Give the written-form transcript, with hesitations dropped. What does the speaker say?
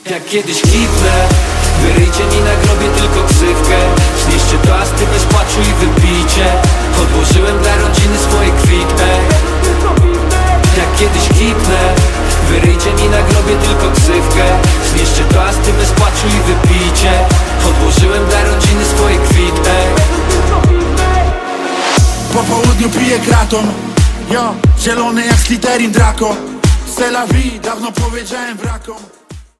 Jak kiedyś kipnę, wyryjcie mi na grobie tylko ksywkę. Znieście toasty bez płaczu i wypijcie. Odłożyłem dla rodziny swoje kwitne. Jak kiedyś kipnę, wyryjcie mi na grobie tylko ksywkę. Znieście toasty bez płaczu i wypijcie. Odłożyłem dla rodziny swoje kwitne. Po południu piję kraton, zielony jak Slytherin Draco. C'est la vie, dawno powiedziałem wrakom.